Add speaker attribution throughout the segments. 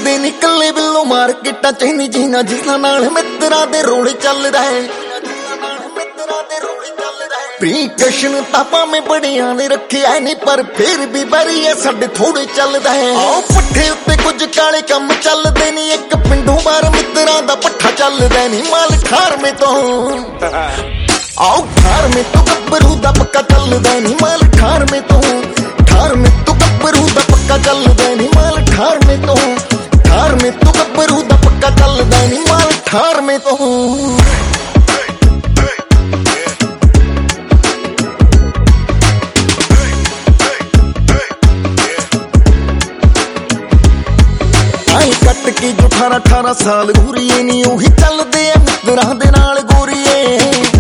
Speaker 1: ਫਿਰਦੇ ਨਿਕਲੇ ਬਿੱਲੋ ਮਾਰਕੀਟਾਂ ਚ ਨਹੀਂ ਜੀਣਾ ਜਿਸਨਾ ਨਾਲ ਮਿੱਤਰਾਂ ਦੇ ਰੋਲੇ ਚੱਲਦਾ ਹੈ। ਪ੍ਰੀਕਸ਼ਨ ਤਾਂ ਭਾਵੇਂ ਬੜਿਆਂ ਨੇ ਰੱਖਿਆ ਨਹੀਂ ਪਰ ਫਿਰ ਵੀ ਬਰੀਏ ਸਾਡੇ ਥੋੜੇ ਚੱਲਦਾ ਹੈ। ਆਓ ਪੱਠੇ ਉੱਤੇ ਕੁਝ ਕਾਲੇ ਕੰਮ ਚੱਲਦੇ ਨਹੀਂ, ਇੱਕ ਪਿੰਡੋਂ ਬਾਹਰ ਮਿੱਤਰਾਂ ਦਾ ਪੱਠਾ ਚੱਲਦਾ ਨਹੀਂ। ਮਾਲ 18ਵੇਂ ਤੋਂ ਆਓ 18ਵੇਂ ਤੋਂ ਗੱਭਰੂ ਦਾ ਪੱਕਾ ਚੱਲਦਾ ਨਹੀਂ। ਮਾਲ 18ਵੇਂ ਤੋਂ 18ਵੇਂ ਤੋਂ ਗੱਭਰੂ ਦਾ ਪੱਕਾ ਚੱਲਦਾ ਨਹੀਂ। ਮਾਲ 18ਵੇਂ ਤੋਂ 18ਵੇਂ ਤੋਂ ਗੱਭਰੂ ਦਾ ਪੱਕਾ ਚੱਲਦਾ ਨਹੀਂ। ਮਾਲ 18ਵੇਂ ਤੋਂ ਕੱਟ ਕੇ ਜੋ 18 ਸਾਲ ਗੋਰੀਏ ਨੀ ਉਹੀ ਚੱਲਦੇ ਆ ਮਿੱਤਰਾਂ ਦੇ ਨਾਲ ਗੋਰੀਏ।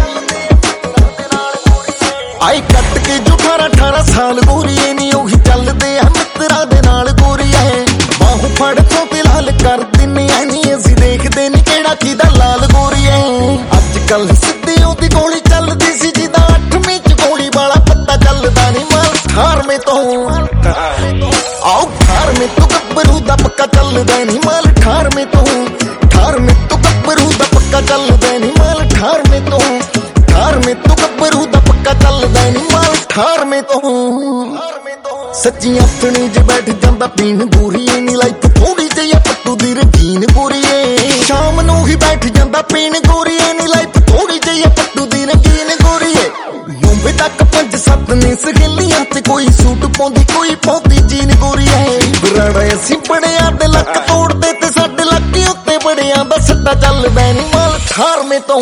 Speaker 1: ਆਈ ਕੱਟ ਕੇ ਜੋ 18 ਸਾਲ ਗੋਰੀਏ ਨੀ ਉਹੀ ਚੱਲਦੇ ਆ ਮਿੱਤਰਾਂ ਦੇ ਨਾਲ ਗੋਰੀਏ। ਬਾਹੂ ਫੜ ਤੋਂ ਤੇ ਲਾਲ ਕਰ ਦਿੰਨੇ ਆ ਨੀ ਅਸੀਂ ਦੇਖਦੇ ਨੀ ਕਿਹੜਾ ਕਿਹਦਾ ਲਾਲ ਗੋਰੀਏ। ਅੱਜ ਕੱਲ ਸਿੱਧੇ ਉਹਦੀ ਗੋਲੀ ਚੱਲਦੀ ਸੀ ਜਿਹਦਾ 8ਵੀਂ ਚ ਗੋਲੀ ਵਾਲਾ ਪੱਤਾ ਚੱਲਦਾ ਨੀ। ਮਾਲ 18ਵੇਂ ਤੋਂ ਆਓ 18ਵੇਂ ਤੋਂ ਗੱਭਰੂ ਦਾ ਪੱਕਾ ਚੱਲਦਾ ਨੀ। ਮਾਲ 18ਵੇਂ ਤੋਂ 18ਵੇਂ ਤੋਂ ਗੱਭਰੂ ਦਾ ਪੱਕਾ ਚੱਲਦਾ ਨੀ। ਮਾਲ 18ਵੇਂ ਤੋਂ 18ਵੇਂ ਤੋਂ ਗੱਭਰੂ ਦਾ ਪੱਕਾ ਚੱਲਦਾ ਨੀ। ਮਾਲ 18ਵੇਂ ਤੋਂ ਸੱਚੀ ਆਥਣੀ ਜੇ ਬੈਠ ਜਾਂਦਾ ਪੀਣ ਗੋਰੀਏ ਨੀ ਲਾਈਫ ਥੋੜੀ ਜਿਹੀ ਪੱਟੂ ਦੀ ਰੰਗੀਨ ਗੋਰੀਏ। ਸ਼ਾਮ ਨੂੰ ਹੀ ਬੈਠ ਜਾਂਦਾ ਪੀਣ ਗੋਰੀਏ ਨੀ ਲਾਈਫ ਥੋੜੀ ਜਿਹੀ ਪੱਟੂ ਦੀ ਰੰਗੀਨ ਗੋਰੀਏ। ਮੁੰਬਈ ਤੱਕ 5-7 ਨੇ ਸਹੇਲੀਆਂ ਤੇ ਕੋਈ ਸੂਟ ਪਾਉਂਦੀ ਕੋਈ ਪਾਉਂਦੀ ਜੀਨ ਗੋਰੀਏ। ਬਰਾੜਾ ਅਸੀਂ ਬੜਿਆਂ ਦੇ ਲੱਕ ਤੋੜਦੇ ਤੇ ਸਾਡੇ ਲੱਕ ਉੱਤੇ ਬੜਿਆਂ ਦਾ ਸੱਟਾ ਚੱਲਦਾ ਨੀ। ਮਾਲ 18ਵੇਂ ਤੋਂ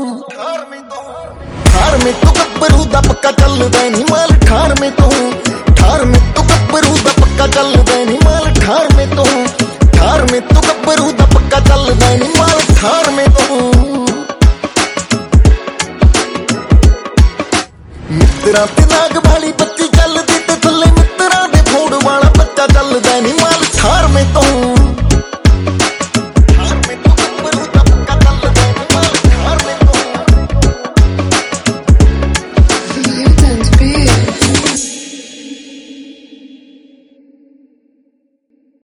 Speaker 1: 18ਵੇਂ ਤੋਂ ਗੱਭਰੂ ਦਾ ਪੱਕਾ ਚੱਲਦਾ ਨੀ। ਮਾਲ 18ਵੇਂ ਤੋਂ 18ਵੇਂ ਤੋਂ ਗੱਭਰੂ ਦਾ ਪੱਕਾ ਚੱਲਦਾ ਨੀ। ਮਾਲ 18ਵੇਂ ਤੋਂ 18ਵੇਂ ਤੋਂ ਗੱਭਰੂ ਦਾ ਪੱਕਾ ਚੱਲਦਾ ਨੀ। ਮਾਲ 18ਵੇਂ ਤੋਂ ਮਿੱਤਰਾਂ ਤੇ ਨਾਗ ਵਾਲੀ ਬੱਤੀ ਚੱਲਦੀ